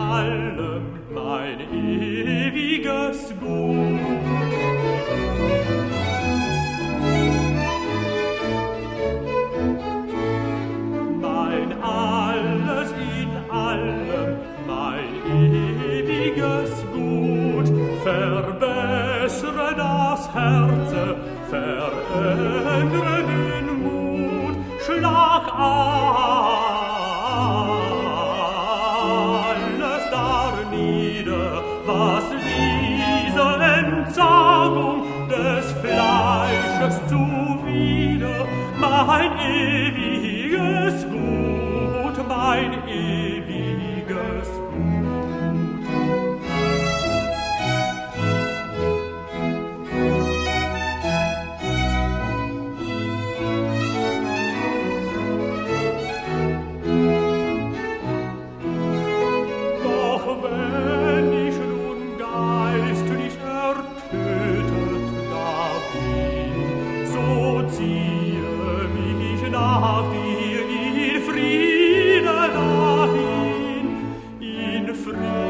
allem mein ewiges Gut. Mein alles in allem, mein ewiges Gut, verbessere das Herze, verändere den Mut, schlag alles darnieder, was dieser Entsagung des Fleisches zuwider, mein ewiges Gut, mein ewiges Gut. Doch wenn ich nun geistlich ertötet da bin, so ziehe mich nach dir in Frieden dahin, in Frieden.